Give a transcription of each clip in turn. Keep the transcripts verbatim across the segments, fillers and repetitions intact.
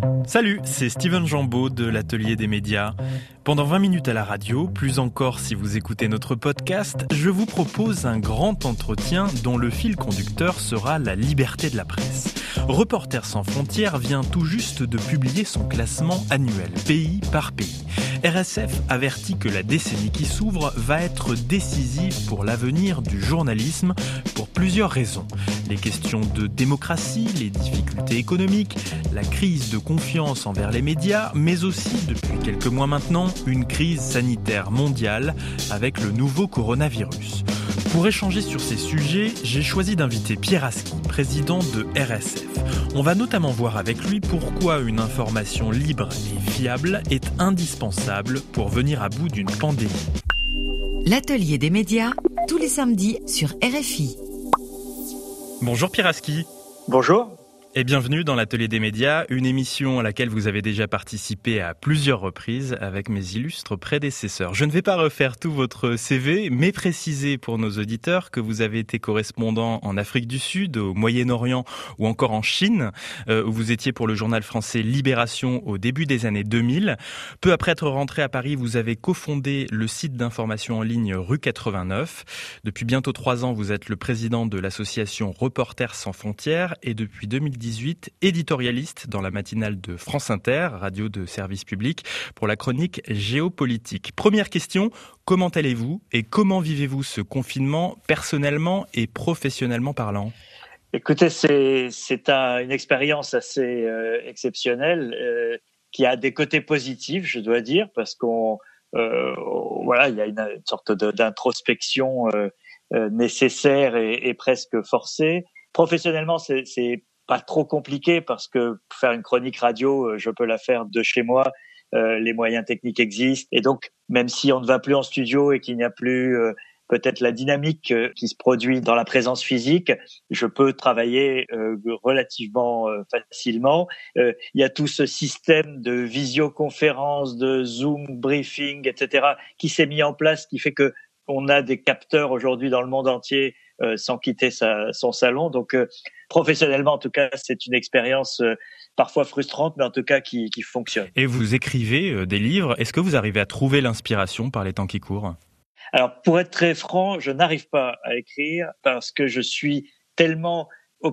Salut, c'est Steven Jambeau de l'Atelier des médias. Pendant vingt minutes à la radio, plus encore si vous écoutez notre podcast, je vous propose un grand entretien dont le fil conducteur sera la liberté de la presse. Reporters sans frontières vient tout juste de publier son classement annuel, pays par pays. R S F avertit que la décennie qui s'ouvre va être décisive pour l'avenir du journalisme pour plusieurs raisons. Les questions de démocratie, les difficultés économiques, la crise de confiance envers les médias, mais aussi, depuis quelques mois maintenant, une crise sanitaire mondiale avec le nouveau coronavirus. Pour échanger sur ces sujets, j'ai choisi d'inviter Pierre Aski, président de R S F. On va notamment voir avec lui pourquoi une information libre et fiable est indispensable pour venir à bout d'une pandémie. L'Atelier des médias, tous les samedis sur R F I. Bonjour Pierre Aski. Bonjour. Et bienvenue dans l'Atelier des médias, une émission à laquelle vous avez déjà participé à plusieurs reprises avec mes illustres prédécesseurs. Je ne vais pas refaire tout votre C V, mais préciser pour nos auditeurs que vous avez été correspondant en Afrique du Sud, au Moyen-Orient ou encore en Chine, euh, où vous étiez pour le journal français Libération au début des années deux mille. Peu après être rentré à Paris, vous avez cofondé le site d'information en ligne Rue quatre-vingt-neuf. Depuis bientôt trois ans, vous êtes le président de l'association Reporters sans frontières et depuis deux mille dix-huit, éditorialiste dans la matinale de France Inter, radio de service public, pour la chronique géopolitique. Première question, comment allez-vous et comment vivez-vous ce confinement personnellement et professionnellement parlant ? Écoutez, c'est, c'est un, une expérience assez euh, exceptionnelle euh, qui a des côtés positifs, je dois dire, parce qu'on euh, voilà, il y a une, une sorte de, d'introspection euh, euh, nécessaire et, et presque forcée. Professionnellement, c'est, c'est pas trop compliqué parce que faire une chronique radio, je peux la faire de chez moi. Euh, les moyens techniques existent et donc même si on ne va plus en studio et qu'il n'y a plus euh, peut-être la dynamique euh, qui se produit dans la présence physique, je peux travailler euh, relativement euh, facilement. Euh, il y a tout ce système de visioconférence, de Zoom briefing, et cetera qui s'est mis en place, qui fait que on a des capteurs aujourd'hui dans le monde entier euh, sans quitter sa, son salon. Donc, euh, professionnellement, en tout cas, c'est une expérience euh, parfois frustrante, mais en tout cas qui, qui fonctionne. Et vous écrivez euh, des livres. Est-ce que vous arrivez à trouver l'inspiration par les temps qui courent ? Alors, pour être très franc, je n'arrive pas à écrire parce que je suis tellement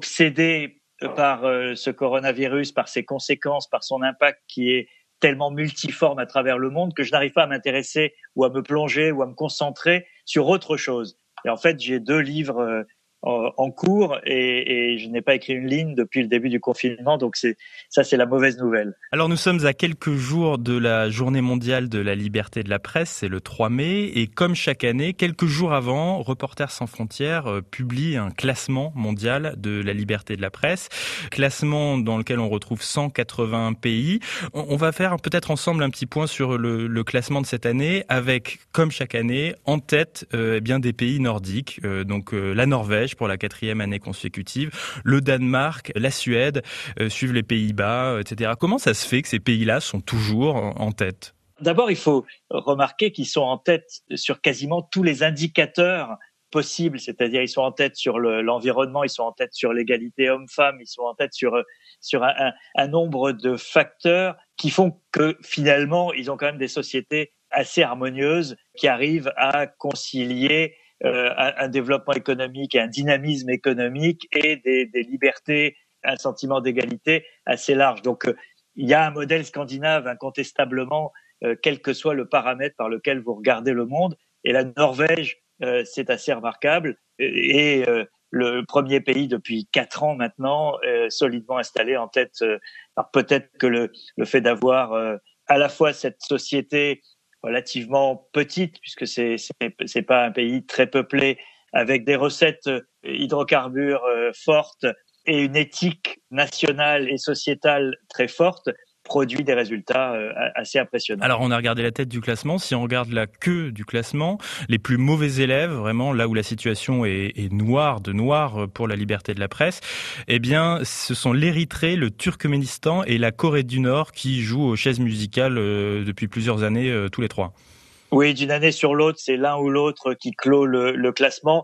obsédé par euh, ce coronavirus, par ses conséquences, par son impact qui est tellement multiforme à travers le monde que je n'arrive pas à m'intéresser ou à me plonger ou à me concentrer sur autre chose. Et en fait, j'ai deux livres euh, en cours et, et je n'ai pas écrit une ligne depuis le début du confinement, donc c'est ça, c'est la mauvaise nouvelle. Alors nous sommes à quelques jours de la Journée mondiale de la liberté de la presse, c'est le trois mai, et comme chaque année, quelques jours avant, Reporters sans frontières euh, publie un classement mondial de la liberté de la presse, classement dans lequel on retrouve cent quatre-vingts pays. On, on va faire peut-être ensemble un petit point sur le, le classement de cette année, avec, comme chaque année, en tête euh, eh bien des pays nordiques, euh, donc euh, la Norvège pour la quatrième année consécutive, le Danemark, la Suède, euh, suivent les Pays-Bas, et cetera. Comment ça se fait que ces pays-là sont toujours en tête ? D'abord, il faut remarquer qu'ils sont en tête sur quasiment tous les indicateurs possibles, c'est-à-dire ils sont en tête sur le, l'environnement, ils sont en tête sur l'égalité homme-femme, ils sont en tête sur sur un, un, un nombre de facteurs qui font que finalement, ils ont quand même des sociétés assez harmonieuses qui arrivent à concilier Euh, un, un développement économique et un dynamisme économique et des, des libertés, un sentiment d'égalité assez large. Donc, euh, il y a un modèle scandinave incontestablement, euh, quel que soit le paramètre par lequel vous regardez le monde. Et la Norvège, euh, c'est assez remarquable. Et, et euh, le premier pays depuis quatre ans maintenant, euh, solidement installé en tête. Euh, alors peut-être que le, le fait d'avoir euh, à la fois cette société relativement petite, puisque c'est, c'est c'est pas un pays très peuplé, avec des recettes hydrocarbures euh, fortes et une éthique nationale et sociétale très forte, produit des résultats euh, assez impressionnants. Alors on a regardé la tête du classement, si on regarde la queue du classement, les plus mauvais élèves, vraiment là où la situation est, est noire de noir pour la liberté de la presse, eh bien ce sont l'Érythrée, le Turkménistan et la Corée du Nord qui jouent aux chaises musicales euh, depuis plusieurs années, euh, tous les trois. Oui, d'une année sur l'autre, c'est l'un ou l'autre qui clôt le, le classement.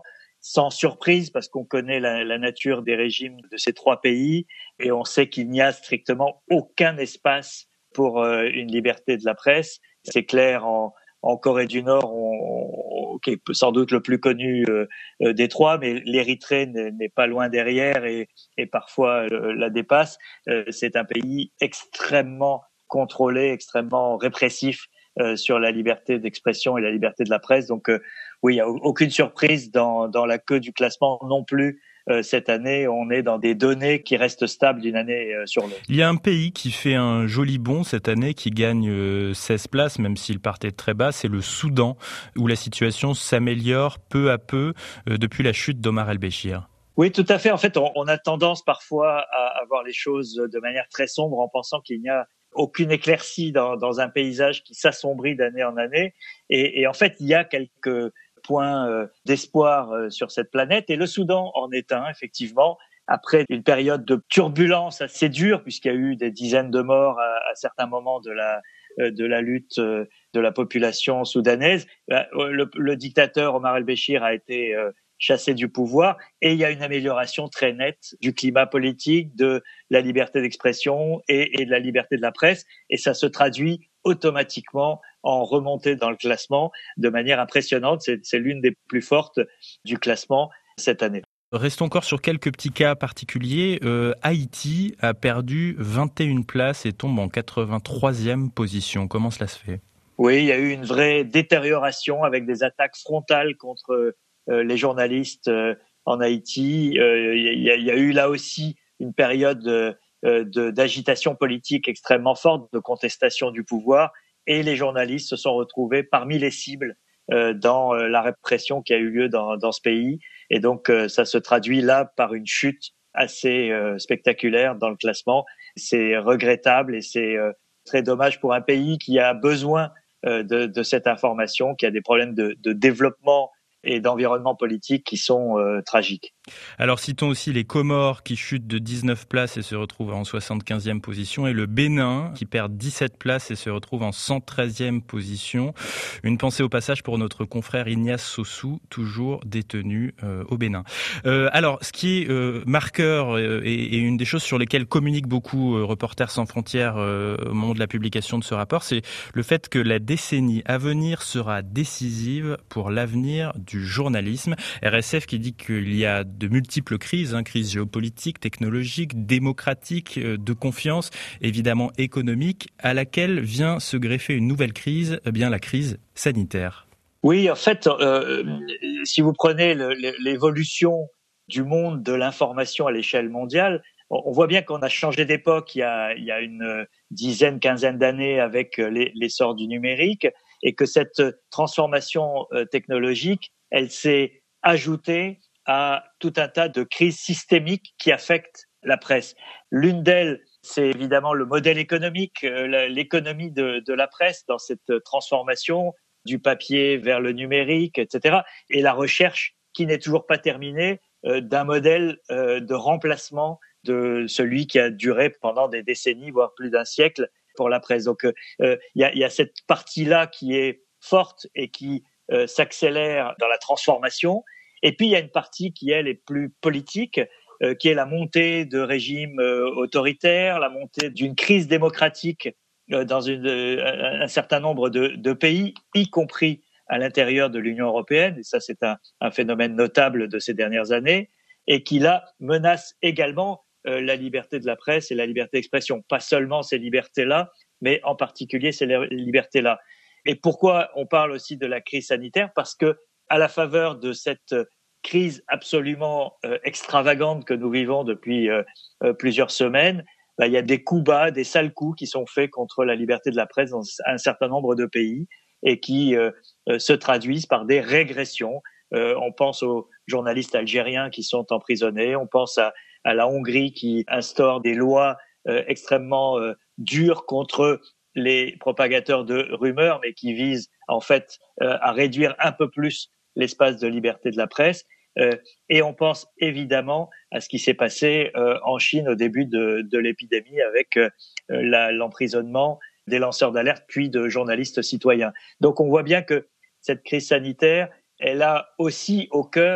sans surprise parce qu'on connaît la, la nature des régimes de ces trois pays et on sait qu'il n'y a strictement aucun espace pour euh, une liberté de la presse. C'est clair en, en Corée du Nord, on, on, qui est sans doute le plus connu euh, euh, des trois, mais l'Érythrée n'est, n'est pas loin derrière et, et parfois euh, la dépasse. Euh, c'est un pays extrêmement contrôlé, extrêmement répressif euh, sur la liberté d'expression et la liberté de la presse. Donc euh, oui, il n'y a aucune surprise dans, dans la queue du classement non plus. Euh, cette année, on est dans des données qui restent stables d'une année euh, sur l'autre. Il y a un pays qui fait un joli bond cette année, qui gagne euh, seize places, même s'il partait de très bas, c'est le Soudan, où la situation s'améliore peu à peu euh, depuis la chute d'Omar el-Béchir. Oui, tout à fait. En fait, on, on a tendance parfois à, à voir les choses de manière très sombre en pensant qu'il n'y a aucune éclaircie dans, dans un paysage qui s'assombrit d'année en année. Et, et en fait, il y a quelques points euh, d'espoir euh, sur cette planète. Et le Soudan en est un, effectivement, après une période de turbulence assez dure, puisqu'il y a eu des dizaines de morts à, à certains moments de la, euh, de la lutte euh, de la population soudanaise. Le, le dictateur Omar el-Béchir a été euh, chassé du pouvoir et il y a une amélioration très nette du climat politique, de la liberté d'expression et, et de la liberté de la presse. Et ça se traduit automatiquement en remontée dans le classement de manière impressionnante. C'est, c'est l'une des plus fortes du classement cette année. Restons encore sur quelques petits cas particuliers. Euh, Haïti a perdu vingt et une places et tombe en quatre-vingt-troisième position. Comment cela se fait ? Oui, il y a eu une vraie détérioration avec des attaques frontales contre euh, les journalistes euh, en Haïti. Euh, il, y a, il y a eu là aussi une période euh, de, d'agitation politique extrêmement forte, de contestation du pouvoir. Et les journalistes se sont retrouvés parmi les cibles euh, dans euh, la répression qui a eu lieu dans, dans ce pays. Et donc, euh, ça se traduit là par une chute assez euh, spectaculaire dans le classement. C'est regrettable et c'est euh, très dommage pour un pays qui a besoin euh, de, de cette information, qui a des problèmes de, de développement et d'environnement politique qui sont euh, tragiques. Alors citons aussi les Comores qui chutent de dix-neuf places et se retrouvent en soixante-quinzième position et le Bénin qui perd dix-sept places et se retrouve en cent treizième position. Une pensée au passage pour notre confrère Ignace Sossou, toujours détenu euh, au Bénin. Euh, alors ce qui est euh, marqueur euh, et, et une des choses sur lesquelles communiquent beaucoup euh, Reporters sans frontières euh, au moment de la publication de ce rapport, c'est le fait que la décennie à venir sera décisive pour l'avenir du journalisme. R S F qui dit qu'il y a de multiples crises, hein, crise géopolitique, technologique, démocratique, euh, de confiance, évidemment économique, à laquelle vient se greffer une nouvelle crise, eh bien la crise sanitaire. Oui, en fait, euh, si vous prenez le, l'évolution du monde de l'information à l'échelle mondiale, on voit bien qu'on a changé d'époque il y a, il y a une dizaine, quinzaine d'années avec l'essor du numérique et que cette transformation technologique, elle s'est ajoutée à tout un tas de crises systémiques qui affectent la presse. L'une d'elles, c'est évidemment le modèle économique, l'économie de, de la presse dans cette transformation du papier vers le numérique, et cetera. Et la recherche qui n'est toujours pas terminée euh, d'un modèle euh, de remplacement de celui qui a duré pendant des décennies, voire plus d'un siècle pour la presse. Donc, il euh, y, a, y a cette partie-là qui est forte et qui euh, s'accélère dans la transformation. Et puis, il y a une partie qui, elle, est plus politique, euh, qui est la montée de régimes euh, autoritaires, la montée d'une crise démocratique euh, dans une, euh, un certain nombre de, de pays, y compris à l'intérieur de l'Union européenne. Et ça, c'est un, un phénomène notable de ces dernières années, et qui, là, menace également euh, la liberté de la presse et la liberté d'expression. Pas seulement ces libertés-là, mais en particulier ces libertés-là. Et pourquoi on parle aussi de la crise sanitaire ? Parce que, à la faveur de cette crise absolument euh, extravagante que nous vivons depuis euh, euh, plusieurs semaines, bah, il y a des coups bas, des sales coups qui sont faits contre la liberté de la presse dans un certain nombre de pays et qui euh, euh, se traduisent par des régressions. Euh, on pense aux journalistes algériens qui sont emprisonnés, on pense à, à la Hongrie qui instaure des lois euh, extrêmement euh, dures contre les propagateurs de rumeurs, mais qui visent en fait euh, à réduire un peu plus l'espace de liberté de la presse. Euh, et on pense évidemment à ce qui s'est passé euh, en Chine au début de, de l'épidémie avec euh, la, l'emprisonnement des lanceurs d'alerte puis de journalistes citoyens. Donc on voit bien que cette crise sanitaire, elle a aussi au cœur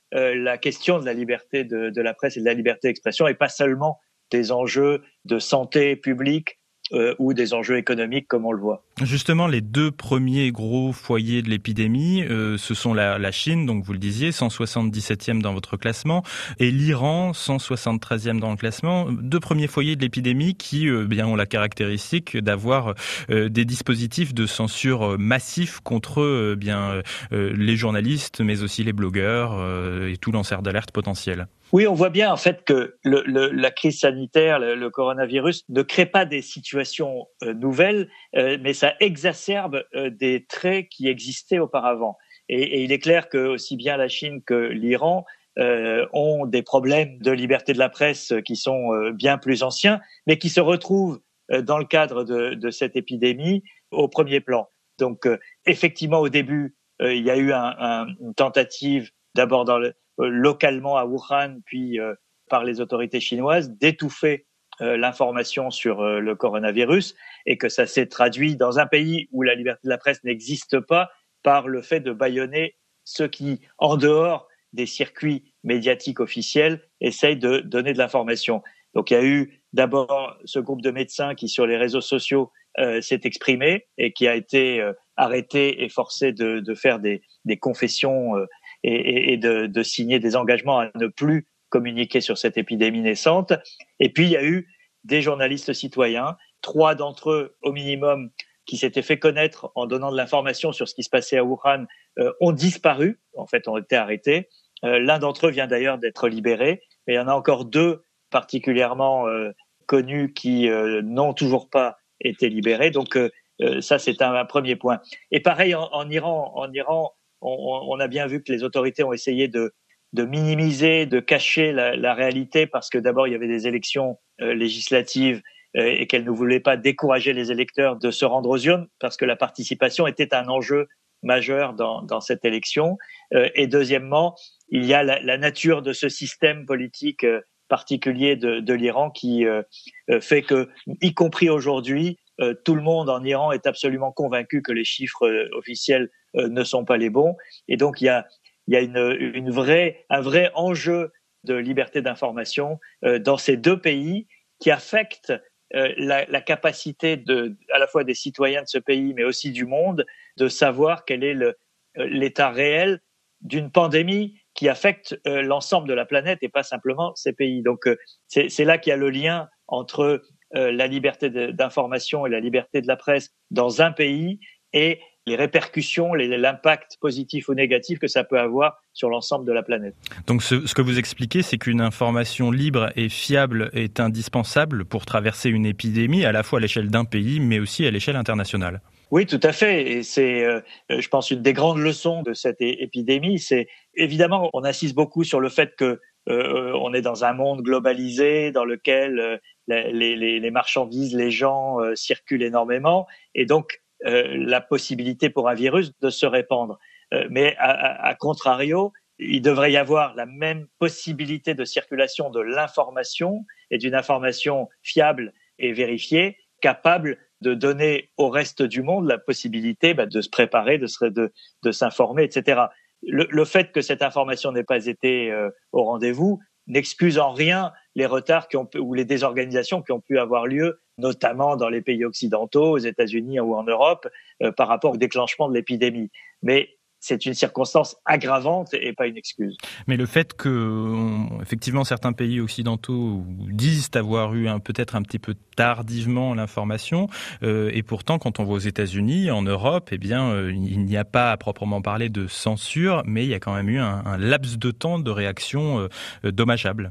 euh, la question de la liberté de, de la presse et de la liberté d'expression, et pas seulement des enjeux de santé publique euh, ou des enjeux économiques comme on le voit. Justement, les deux premiers gros foyers de l'épidémie, euh, ce sont la, la Chine, donc vous le disiez, cent soixante-dix-septième dans votre classement, et l'Iran, cent soixante-treizième dans le classement. Deux premiers foyers de l'épidémie qui euh, bien ont la caractéristique d'avoir euh, des dispositifs de censure massifs contre euh, bien euh, les journalistes, mais aussi les blogueurs euh, et tout lanceur d'alerte potentiel. Oui, on voit bien en fait que le, le, la crise sanitaire, le, le coronavirus, ne crée pas des situations euh, nouvelles, euh, mais ça exacerbe euh, des traits qui existaient auparavant. Et, et il est clair que aussi bien la Chine que l'Iran euh, ont des problèmes de liberté de la presse qui sont euh, bien plus anciens, mais qui se retrouvent euh, dans le cadre de, de cette épidémie au premier plan. Donc, euh, effectivement, au début, euh, il y a eu un, un, une tentative d'abord dans le localement à Wuhan, puis euh, par les autorités chinoises, d'étouffer euh, l'information sur euh, le coronavirus, et que ça s'est traduit dans un pays où la liberté de la presse n'existe pas par le fait de bâillonner ceux qui, en dehors des circuits médiatiques officiels, essayent de donner de l'information. Donc il y a eu d'abord ce groupe de médecins qui, sur les réseaux sociaux, euh, s'est exprimé et qui a été euh, arrêté et forcé de, de faire des, des confessions euh, et, et de, de signer des engagements à ne plus communiquer sur cette épidémie naissante. Et puis, il y a eu des journalistes citoyens, trois d'entre eux au minimum, qui s'étaient fait connaître en donnant de l'information sur ce qui se passait à Wuhan, euh, ont disparu, en fait, ont été arrêtés. Euh, l'un d'entre eux vient d'ailleurs d'être libéré, mais il y en a encore deux particulièrement euh, connus qui euh, n'ont toujours pas été libérés. Donc, euh, euh, ça, c'est un, un premier point. Et pareil, en, en Iran, en Iran, On, on a bien vu que les autorités ont essayé de, de minimiser, de cacher la, la réalité, parce que d'abord il y avait des élections euh, législatives euh, et qu'elles ne voulaient pas décourager les électeurs de se rendre aux urnes, parce que la participation était un enjeu majeur dans, dans cette élection. Euh, et deuxièmement, il y a la, la nature de ce système politique euh, particulier de, de l'Iran qui euh, fait que, y compris aujourd'hui, euh, tout le monde en Iran est absolument convaincu que les chiffres euh, officiels euh, ne sont pas les bons. Et donc il y a, il y a une, une vraie, un vrai enjeu de liberté d'information euh, dans ces deux pays qui affecte euh, la, la capacité de, à la fois des citoyens de ce pays, mais aussi du monde, de savoir quel est le, l'état réel d'une pandémie qui affecte euh, l'ensemble de la planète et pas simplement ces pays. Donc euh, c'est, c'est là qu'il y a le lien entre euh, la liberté de, d'information et la liberté de la presse dans un pays et les répercussions, les, l'impact positif ou négatif que ça peut avoir sur l'ensemble de la planète. Donc ce, ce que vous expliquez, c'est qu'une information libre et fiable est indispensable pour traverser une épidémie, à la fois à l'échelle d'un pays, mais aussi à l'échelle internationale. Oui, tout à fait. Et c'est, euh, je pense, une des grandes leçons de cette é- épidémie. C'est évidemment, on insiste beaucoup sur le fait que euh, on est dans un monde globalisé dans lequel euh, les, les, les marchandises, les gens euh, circulent énormément, et donc euh, la possibilité pour un virus de se répandre. Euh, mais à, à, à contrario, il devrait y avoir la même possibilité de circulation de l'information, et d'une information fiable et vérifiée, capable de donner au reste du monde la possibilité bah, de se préparer, de, se, de, de s'informer, et cetera. Le, le fait que cette information n'ait pas été euh, au rendez-vous n'excuse en rien les retards qui ont, ou les désorganisations qui ont pu avoir lieu, notamment dans les pays occidentaux, aux États-Unis ou en Europe, euh, par rapport au déclenchement de l'épidémie. Mais c'est une circonstance aggravante et pas une excuse. Mais le fait que, on, effectivement, certains pays occidentaux disent avoir eu un, peut-être un petit peu tardivement l'information, euh, et pourtant, quand on va aux États-Unis, en Europe, eh bien, euh, il n'y a pas à proprement parler de censure, mais il y a quand même eu un, un laps de temps de réaction euh, dommageable.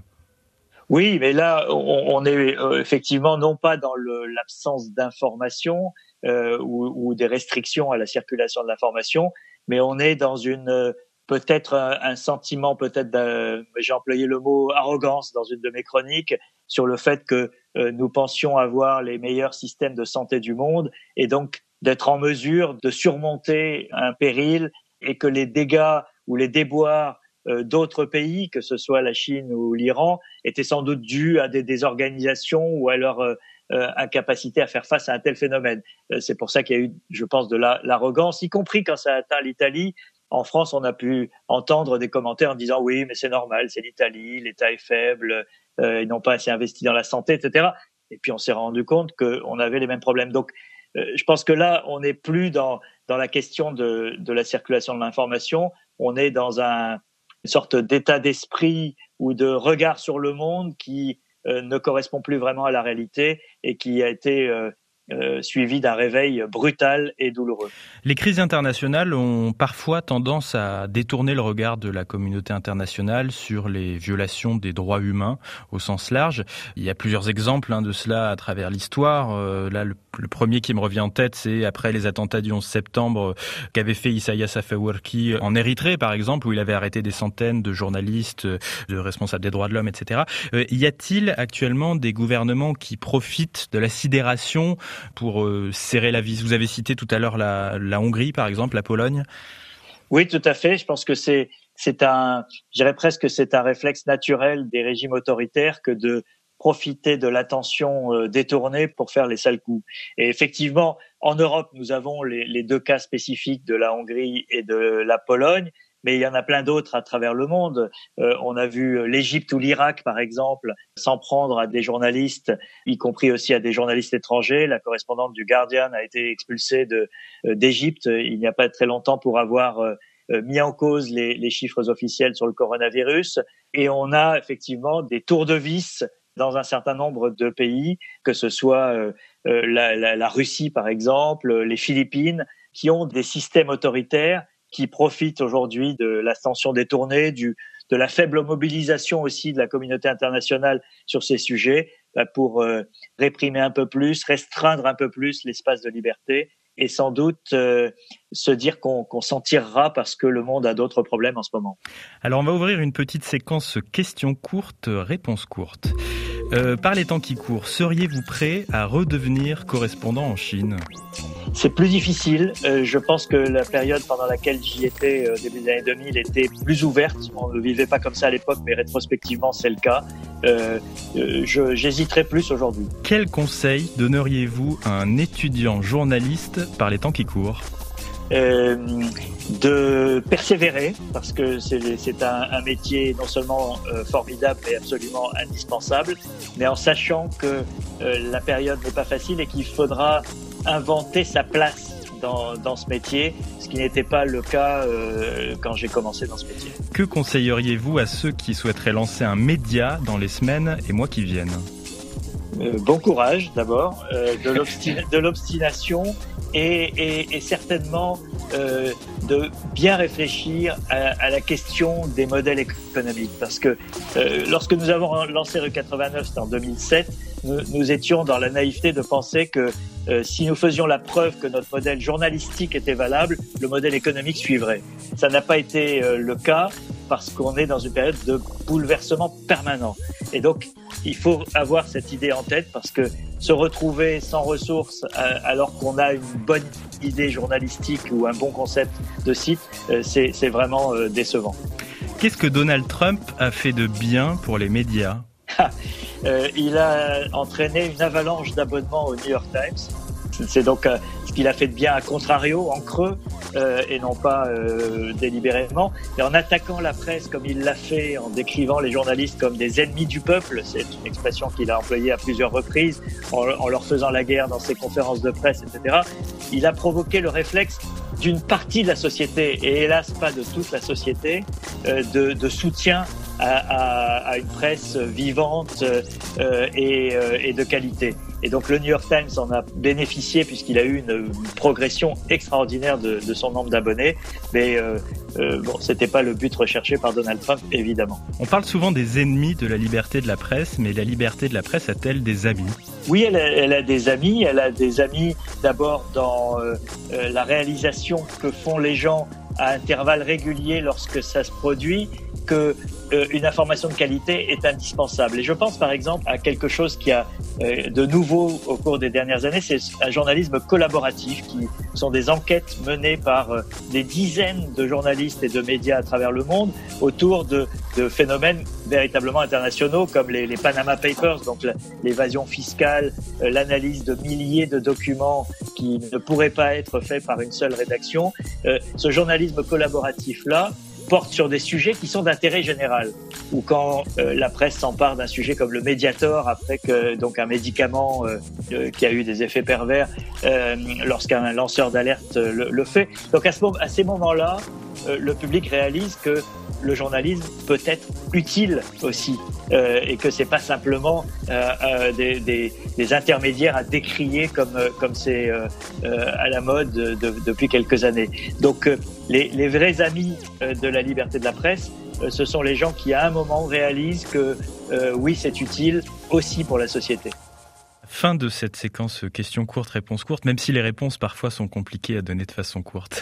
Oui, mais là, on, on est euh, effectivement non pas dans le, l'absence d'information euh, ou, ou des restrictions à la circulation de l'information, mais on est dans une euh, peut-être un, un sentiment, peut-être, j'ai employé le mot arrogance dans une de mes chroniques, sur le fait que euh, nous pensions avoir les meilleurs systèmes de santé du monde, et donc d'être en mesure de surmonter un péril, et que les dégâts ou les déboires euh, d'autres pays, que ce soit la Chine ou l'Iran, étaient sans doute dus à des désorganisations ou à leur euh, Euh, incapacité à faire face à un tel phénomène. Euh, c'est pour ça qu'il y a eu, je pense, de la, l'arrogance, y compris quand ça a atteint l'Italie, En France, on a pu entendre des commentaires en disant oui, mais c'est normal, c'est l'Italie, l'État est faible, euh, ils n'ont pas assez investi dans la santé, et cetera. Et puis on s'est rendu compte qu'on avait les mêmes problèmes. Donc, euh, je pense que là, on n'est plus dans dans la question de de la circulation de l'information. On est dans un, une sorte d'état d'esprit ou de regard sur le monde qui euh, ne correspond plus vraiment à la réalité et qui a été euh, Euh, suivi d'un réveil brutal et douloureux. Les crises internationales ont parfois tendance à détourner le regard de la communauté internationale sur les violations des droits humains au sens large. Il y a plusieurs exemples hein, de cela à travers l'histoire. Euh, là, le, le premier qui me revient en tête, c'est après les attentats du onze septembre euh, qu'avait fait Isaias Afewerki en Érythrée, par exemple, où il avait arrêté des centaines de journalistes, de responsables des droits de l'homme, et cetera. Euh, y a-t-il actuellement des gouvernements qui profitent de la sidération pour euh, serrer la vis? Vous avez cité tout à l'heure la, la Hongrie, par exemple, la Pologne. Oui, tout à fait. Je pense que c'est, c'est un, je dirais presque que c'est un réflexe naturel des régimes autoritaires que de profiter de l'attention euh, détournée pour faire les sales coups. Et effectivement, en Europe, nous avons les, les deux cas spécifiques de la Hongrie et de la Pologne. Mais il y en a plein d'autres à travers le monde. Euh, on a vu l'Égypte ou l'Irak, par exemple, s'en prendre à des journalistes, y compris aussi à des journalistes étrangers. La correspondante du Guardian a été expulsée de, euh, d'Égypte il n'y a pas très longtemps pour avoir euh, mis en cause les, les chiffres officiels sur le coronavirus. Et on a effectivement des tours de vis dans un certain nombre de pays, que ce soit euh, la, la, la Russie, par exemple, les Philippines, qui ont des systèmes autoritaires qui profitent aujourd'hui de l'attention détournée, du, de la faible mobilisation aussi de la communauté internationale sur ces sujets, pour euh, réprimer un peu plus, restreindre un peu plus l'espace de liberté et sans doute euh, se dire qu'on, qu'on s'en tirera parce que le monde a d'autres problèmes en ce moment. Alors on va ouvrir une petite séquence questions courtes, réponses courtes. Euh, par les temps qui courent, seriez-vous prêt à redevenir correspondant en Chine ? C'est plus difficile. Euh, je pense que la période pendant laquelle j'y étais, euh, début des années deux mille, était plus ouverte. On ne vivait pas comme ça à l'époque, mais rétrospectivement, c'est le cas. Euh, euh, je, j'hésiterais plus aujourd'hui. Quel conseil donneriez-vous à un étudiant journaliste par les temps qui courent ? Euh, de persévérer, parce que c'est, c'est un, un métier non seulement euh, formidable mais absolument indispensable, mais en sachant que euh, la période n'est pas facile et qu'il faudra inventer sa place dans, dans ce métier, ce qui n'était pas le cas euh, quand j'ai commencé dans ce métier. Que conseilleriez-vous à ceux qui souhaiteraient lancer un média dans les semaines et mois qui viennent ? euh, Bon courage d'abord, euh, de, l'obstin- de l'obstination et, et, et certainement euh, de bien réfléchir à, à la question des modèles économiques. Parce que euh, lorsque nous avons lancé Rue quatre-vingt-neuf, c'était en deux mille sept, nous, nous étions dans la naïveté de penser que euh, si nous faisions la preuve que notre modèle journalistique était valable, le modèle économique suivrait. Ça n'a pas été euh, le cas parce qu'on est dans une période de bouleversement permanent. Et donc, il faut avoir cette idée en tête parce que se retrouver sans ressources euh, alors qu'on a une bonne idée journalistique ou un bon concept de site, euh, c'est, c'est vraiment euh, décevant. Qu'est-ce que Donald Trump a fait de bien pour les médias ? euh, Il a entraîné une avalanche d'abonnements au New York Times. C'est donc euh, ce qu'il a fait de bien à contrario, en creux, euh, et non pas euh, délibérément. Et en attaquant la presse comme il l'a fait, en décrivant les journalistes comme des ennemis du peuple, c'est une expression qu'il a employée à plusieurs reprises, en, en leur faisant la guerre dans ses conférences de presse, et cetera. Il a provoqué le réflexe d'une partie de la société, et hélas pas de toute la société, euh, de, de soutien à, à, à une presse vivante euh, et, euh, et de qualité. Et donc le New York Times en a bénéficié puisqu'il a eu une progression extraordinaire de, de son nombre d'abonnés. Mais euh, euh, bon, c'était pas le but recherché par Donald Trump, évidemment. On parle souvent des ennemis de la liberté de la presse, mais la liberté de la presse a-t-elle des amis ? Oui, elle a, elle a des amis. Elle a des amis d'abord dans euh, euh, la réalisation que font les gens à intervalles réguliers lorsque ça se produit, que euh, une information de qualité est indispensable. Et je pense par exemple à quelque chose qui a euh, de nouveau au cours des dernières années, c'est un journalisme collaboratif qui sont des enquêtes menées par euh, des dizaines de journalistes et de médias à travers le monde autour de, de phénomènes véritablement internationaux comme les, les Panama Papers, donc la, l'évasion fiscale, euh, l'analyse de milliers de documents qui ne pourraient pas être faits par une seule rédaction. Euh, ce journalisme collaboratif-là porte sur des sujets qui sont d'intérêt général. Ou quand euh, la presse s'empare d'un sujet comme le Mediator, après que donc un médicament euh, euh, qui a eu des effets pervers, euh, lorsqu'un lanceur d'alerte euh, le, le fait. Donc à, ce moment, à ces moments-là, euh, le public réalise que le journalisme peut être utile aussi, euh, et que c'est pas simplement euh, euh, des, des, des intermédiaires à décrier comme euh, comme c'est euh, euh, à la mode de, de, depuis quelques années. Donc euh, les, les vrais amis euh, de la liberté de la presse, euh, ce sont les gens qui à un moment réalisent que euh, oui, c'est utile aussi pour la société. Fin de cette séquence questions courtes, réponses courtes, même si les réponses parfois sont compliquées à donner de façon courte.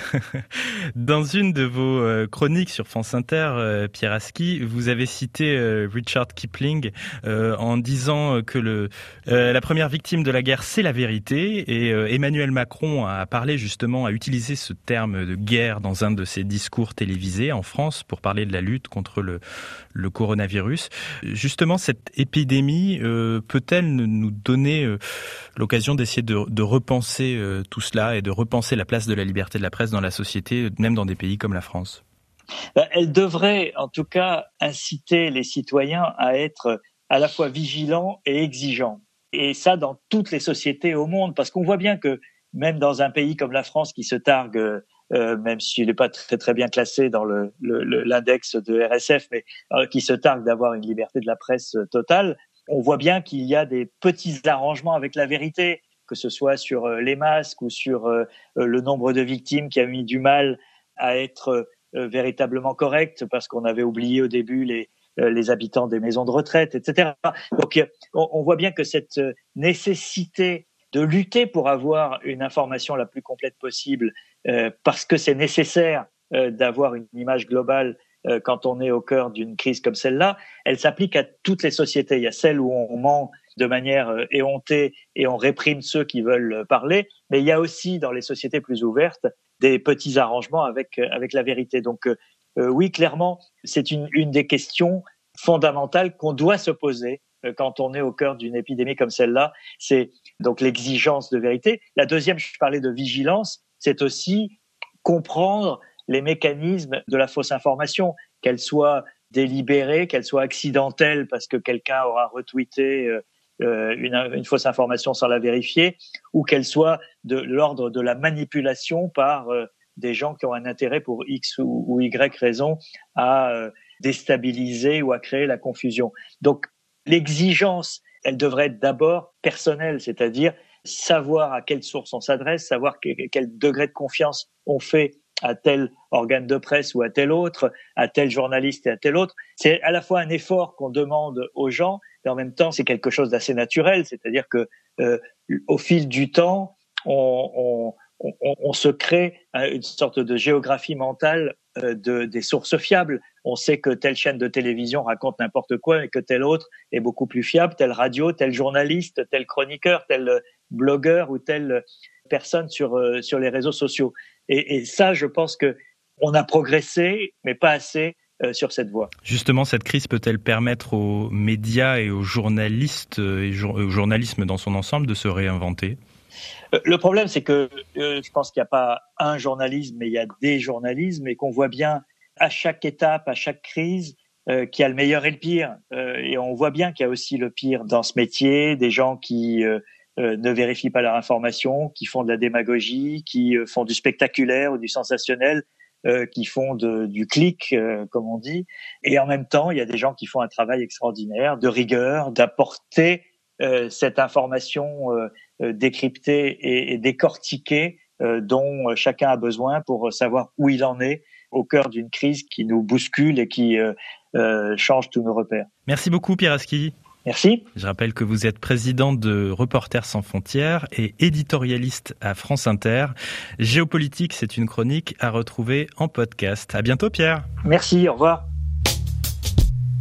Dans une de vos chroniques sur France Inter, Pierre Aski, vous avez cité Richard Kipling euh, en disant que le, euh, la première victime de la guerre, c'est la vérité. Et euh, Emmanuel Macron a parlé justement, a utilisé ce terme de guerre dans un de ses discours télévisés en France pour parler de la lutte contre le, le coronavirus. Justement, cette épidémie euh, peut-elle nous donner l'occasion d'essayer de, de repenser euh, tout cela et de repenser la place de la liberté de la presse dans la société, même dans des pays comme la France? Elle devrait en tout cas inciter les citoyens à être à la fois vigilants et exigeants. Et ça dans toutes les sociétés au monde, parce qu'on voit bien que même dans un pays comme la France qui se targue, euh, même s'il n'est pas très très bien classé dans le, le, l'index de R S F, mais euh, qui se targue d'avoir une liberté de la presse totale, on voit bien qu'il y a des petits arrangements avec la vérité, que ce soit sur les masques ou sur le nombre de victimes qui a mis du mal à être véritablement correct parce qu'on avait oublié au début les, les habitants des maisons de retraite, et cetera. Donc on voit bien que cette nécessité de lutter pour avoir une information la plus complète possible, parce que c'est nécessaire d'avoir une image globale quand on est au cœur d'une crise comme celle-là, elle s'applique à toutes les sociétés. Il y a celles où on ment de manière éhontée et on réprime ceux qui veulent parler, mais il y a aussi dans les sociétés plus ouvertes des petits arrangements avec avec la vérité. Donc euh, oui, clairement, c'est une une des questions fondamentales qu'on doit se poser quand on est au cœur d'une épidémie comme celle-là. C'est donc l'exigence de vérité. La deuxième, je parlais de vigilance, c'est aussi comprendre les mécanismes de la fausse information, qu'elle soit délibérée, qu'elle soit accidentelle parce que quelqu'un aura retweeté euh, une, une fausse information sans la vérifier, ou qu'elle soit de l'ordre de la manipulation par euh, des gens qui ont un intérêt pour X ou, ou Y raison à euh, déstabiliser ou à créer la confusion. Donc l'exigence, elle devrait être d'abord personnelle, c'est-à-dire savoir à quelle source on s'adresse, savoir quel degré de confiance on fait à tel organe de presse ou à tel autre, à tel journaliste et à tel autre. C'est à la fois un effort qu'on demande aux gens, et en même temps, c'est quelque chose d'assez naturel, c'est-à-dire que euh, au fil du temps, on, on, on, on se crée une sorte de géographie mentale euh, de, des sources fiables. On sait que telle chaîne de télévision raconte n'importe quoi et que telle autre est beaucoup plus fiable, telle radio, tel journaliste, tel chroniqueur, tel blogueur ou telle personne sur euh, sur les réseaux sociaux. Et, et ça, je pense que on a progressé, mais pas assez euh, sur cette voie. Justement, cette crise peut-elle permettre aux médias et aux journalistes et au journalisme dans son ensemble de se réinventer ? euh, Le problème, c'est que euh, je pense qu'il n'y a pas un journalisme, mais il y a des journalismes, et qu'on voit bien à chaque étape, à chaque crise, euh, qu'il y a le meilleur et le pire. Euh, et on voit bien qu'il y a aussi le pire dans ce métier, des gens qui euh, Euh, ne vérifient pas leur information, qui font de la démagogie, qui euh, font du spectaculaire ou du sensationnel, euh, qui font de, du clic, euh, comme on dit. Et en même temps, il y a des gens qui font un travail extraordinaire, de rigueur, d'apporter euh, cette information euh, euh, décryptée et, et décortiquée euh, dont chacun a besoin pour savoir où il en est au cœur d'une crise qui nous bouscule et qui euh, euh, change tous nos repères. Merci beaucoup, Pierre Aski. Merci. Je rappelle que vous êtes président de Reporters sans frontières et éditorialiste à France Inter. Géopolitique, c'est une chronique à retrouver en podcast. À bientôt, Pierre. Merci, au revoir.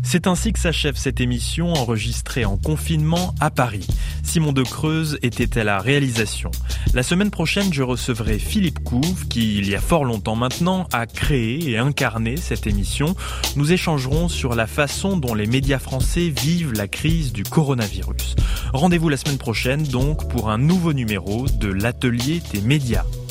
C'est ainsi que s'achève cette émission enregistrée en confinement à Paris. Simon de Creuse était à la réalisation. La semaine prochaine, je recevrai Philippe Couve qui, il y a fort longtemps maintenant, a créé et incarné cette émission. Nous échangerons sur la façon dont les médias français vivent la crise du coronavirus. Rendez-vous la semaine prochaine donc pour un nouveau numéro de l'Atelier des médias.